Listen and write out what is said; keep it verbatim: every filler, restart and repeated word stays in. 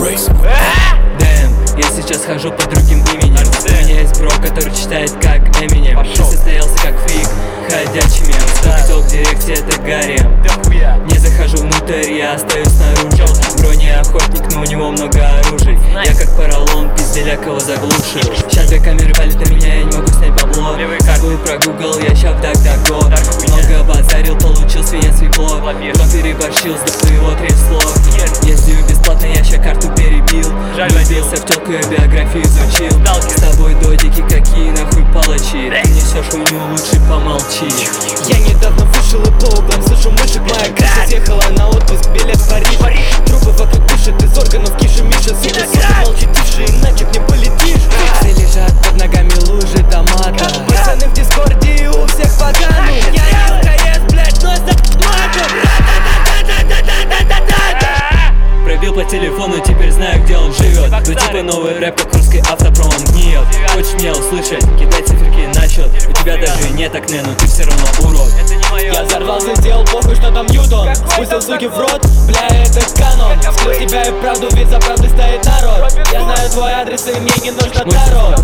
Дэм, я сейчас хожу под другим именем. У меня есть бро, который читает как Эминем. Ты состоялся как фрик, ходячий мем. Сколько толк в директе, это гарем. Не захожу внутрь, я остаюсь снаружи. Бро не охотник, но у него много оружий. Я как поролон, пизделя кого заглушил. Сейчас две камеры палят на меня, я не могу снять бабло. Забыл про Google, я ща в DuckDuckGo. Много базарил, получил свинец випло. Но переборщил, с его трясло. Ездил бесплатно, я ща карту перебил. Влюбился в тёлку, я биографию изучил. С тобой додики, какие нахуй палачи. Ты несешь хуйню, лучше помолчи. Я недавно вышел и по углам слышу мышек. Моя крыша съехала на отпуск, билет в Париж. Трупы вокруг дышат, из органов киши Миша. Сука, сука, молчи тише, иначе к ним полетишь. Все лежат под ногами лужи томата. Пацаны в дискорде и у всех по гану. Я не СКС, блять, но за матом. Пробил по телефону, теперь знаю, где он живет. Ну типа новый рэп, как русский автопром, он гниет. Хочешь меня услышать? Кидай циферки на счет. У тебя даже нет акне, но ты все равно урод. Я взорвался, сделал похуй, что там Ньютон. Спустил суки в рот, бля, это канон. Сквозь тебя и правду, ведь за правдой стоит народ. Я знаю твой адрес, и мне не нужно таро.